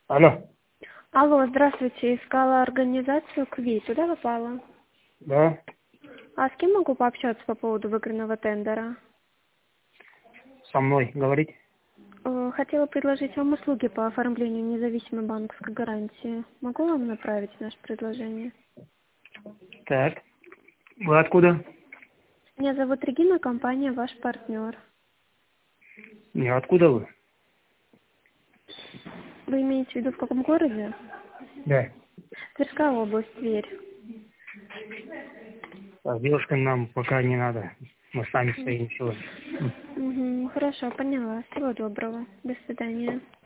Алло. Алло, здравствуйте. Искала организацию КВИ. Туда попала? Да. А с кем могу пообщаться по поводу выигранного тендера? Со мной говорить? Хотела предложить вам услуги по оформлению независимой банковской гарантии. Могу вам направить наше предложение? Так. Вы откуда? Меня зовут Регина, компания «Ваш партнер». Не, откуда вы? Вы имеете в виду в каком городе? Да. Тверская область, Тверь. Так, девушка, нам пока не надо. Мы сами стоим сегодня. Хорошо, поняла. Всего доброго. До свидания.